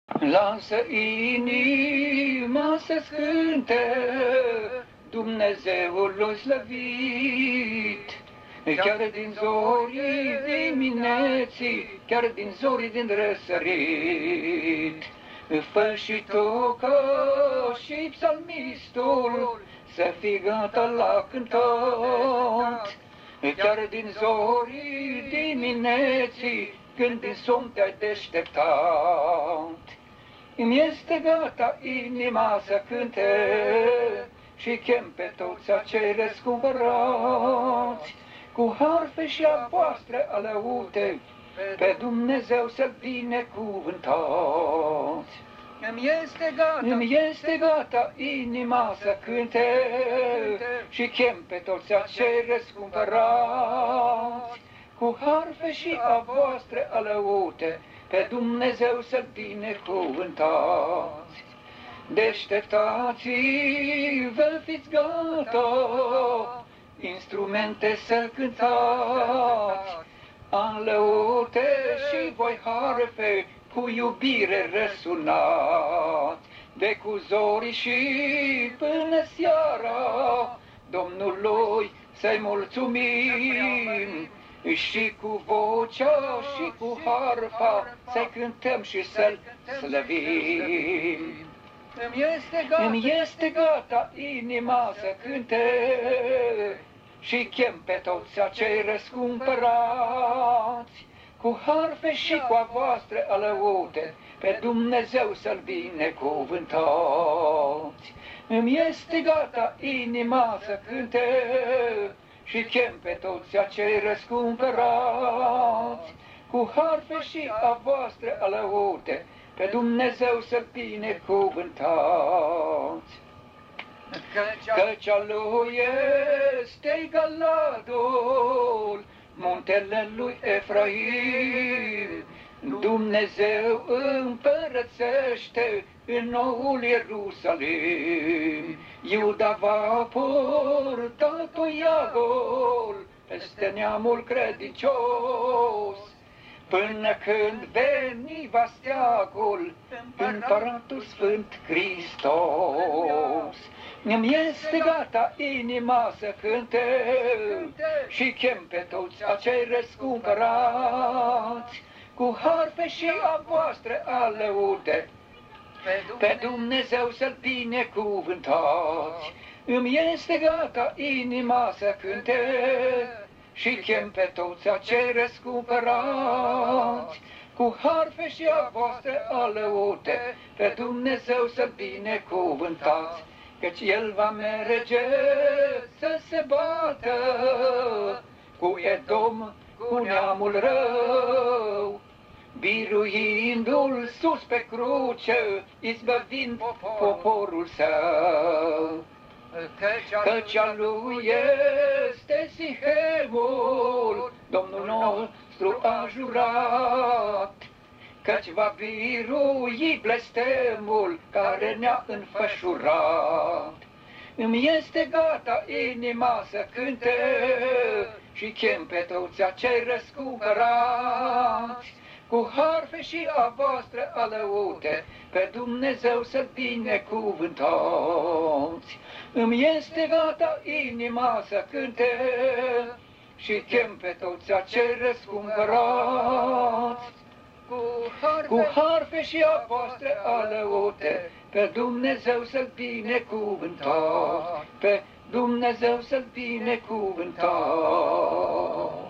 Lasă inima să-ți cânte Dumnezeul slăvit, chiar din zorii dimineții, chiar din zorii din răsărit. Fă și tu că și psalmistul să fii gata la cântat, chiar din zorii dimineții, când din somn te-ai deșteptat. Îmi este gata inima să cânte și chem pe toți acei răscumpărați, cu harfe și a voastre alăute, pe Dumnezeu să-L binecuvântați. Îmi este gata inima să cânte și chem pe toți acei răscumpărați, cu harfe și a voastre alăute, pe Dumnezeu să-L binecuvântați. Deșteptați-vă, fiți gata, instrumente să cântați, alăute și voi harfe, cu iubire răsunați, de cu zorii și până seara, Domnului să-i mulțumim, și cu vocea și cu harfa să-i cântăm și să-L slăvim. Îmi este gata inima să cânte și chem pe toți acei răscumpărați, cu harfe și cu a voastre alăute, pe Dumnezeu să-L binecuvântați. Îmi este gata inima să cânte și chem pe toți acei răscumpărați, cu harfe și a voastre alăute, pe Dumnezeu să-L binecuvântați. Căci al Lui este Galadul, muntele lui Efraim, Dumnezeu împărățește în noul Ierusalim. Iuda va purta toiagul peste neamul credincios, până când veni va steagul Împăratul Sfânt Hristos. Îmi este gata inima să cânte și chem pe toți acei răscumpărați, cu harfe și a voastre alăute, pe Dumnezeu să-L binecuvântați. Îmi este gata inima să cânte și chem pe toți acei răscumpărați, cu harfe și a voastre alăute, pe Dumnezeu să-L binecuvântați. Căci El va merge să se bată cu Edom, cu neamul rău, biruindu-l sus pe cruce, izbăvind poporul său. Căci al Lui este Sihemul, Domnul nostru a jurat, căci va birui blestemul care ne-a înfășurat. Îmi este gata inima să cânte și chem pe toți acei răscumpărați, cu harfe și a voastre alăute, pe Dumnezeu să-L binecuvântați. Îmi este gata inima să cânte și chem pe toți acei răscumpărați, cu harfe și a voastre alăute, pe Dumnezeu să-L binecuvântați, pe Dumnezeu să-L binecuvântați.